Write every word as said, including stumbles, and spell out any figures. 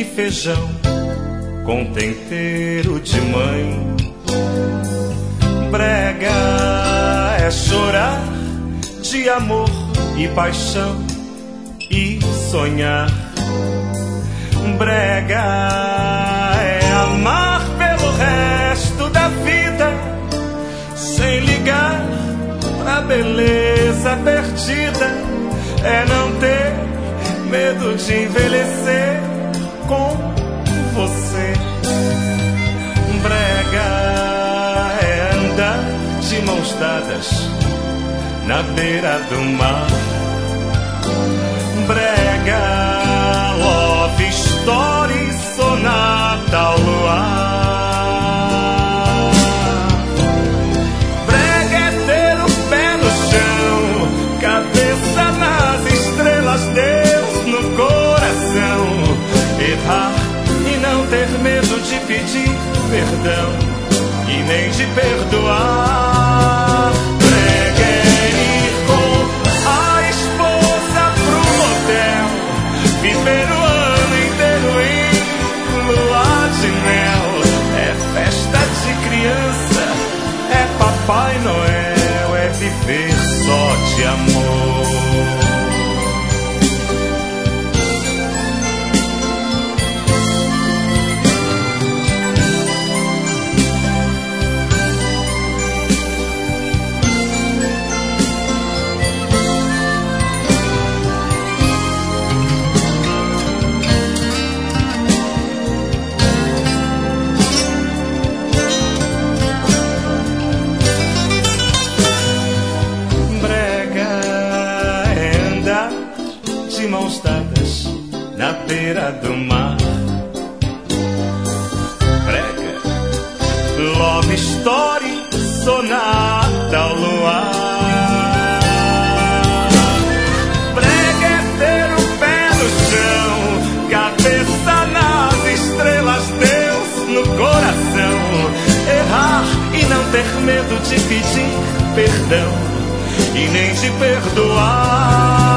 e feijão com tempero de mãe. Brega é chorar de amor e paixão e sonhar. Brega é amar pelo resto da vida sem ligar pra beleza perdida. É não ter medo de envelhecer com você. Brega é andar de mãos dadas na beira do mar. Brega, love story, sonata ao luar. Brega é ter o pé no chão, cabeça nas estrelas, Deus no coração. Errar e não ter medo de pedir perdão e nem de perdoar. Brega é ir com a esposa pro motel, viver o ano inteiro em lua de mel. É festa de criança, é Papai Noel, é viver só de amor. De mãos dadas na beira do mar. Brega, love story, sonata ao luar. Brega é ter o pé no chão, cabeça nas estrelas, Deus no coração. Errar e não ter medo de pedir perdão e nem de perdoar.